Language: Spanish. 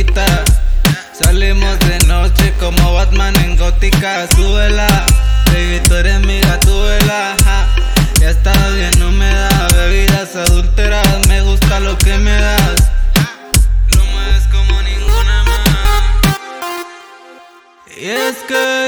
bonita. Salimos de noche como Batman en gótica. Súbela, baby, tú eres mi gatúbela. Ya estás bien húmeda, bebidas adúlteras. Me gusta lo que me das, lo mueves como ninguna más. Y es que